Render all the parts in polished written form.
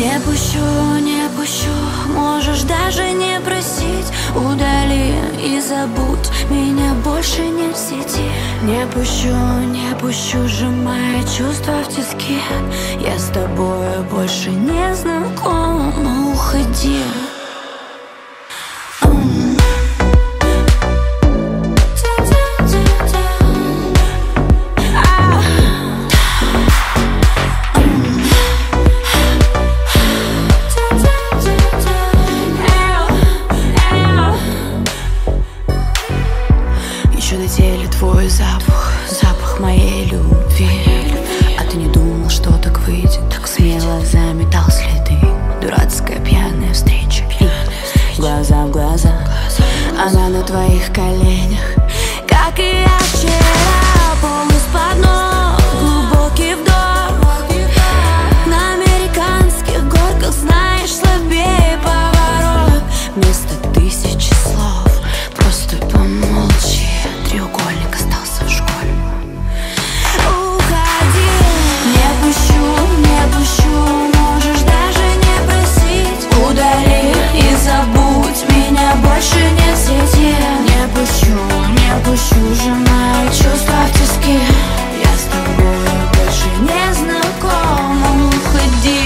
Не пущу, не пущу, можешь даже не просить. Удали и забудь, меня больше не в сети. Не пущу, сжимая чувства в тиски. Я с тобой больше не знакома, но уходи. Еще на теле твой запах, запах моей любви. А ты не думал, что так выйдет? Так смело заметал следы. Дурацкая пьяная встреча. Глаза в глаза, она на твоих коленях. Как и я вчера, пол из-под ног, глубокий вдох. На американских горках, знаешь, слабее поворот. Вместо тысячи слов просто помолчи. Треугольник остался в школе. Уходи. Не пущу, можешь даже не просить. Удали и забудь, меня больше нет в сети. Не пущу, сжимаю чувства в тиски. Я с тобой больше не знакома, уходи.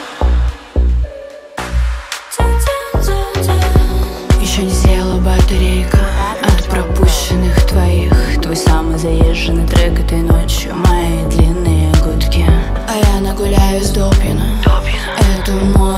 Еще не села батарейка от пропущенных твоих. Твой самый заезженный трек этой ночью, мои длинные гудки. А я нагуляюсь до пьяна. Это мой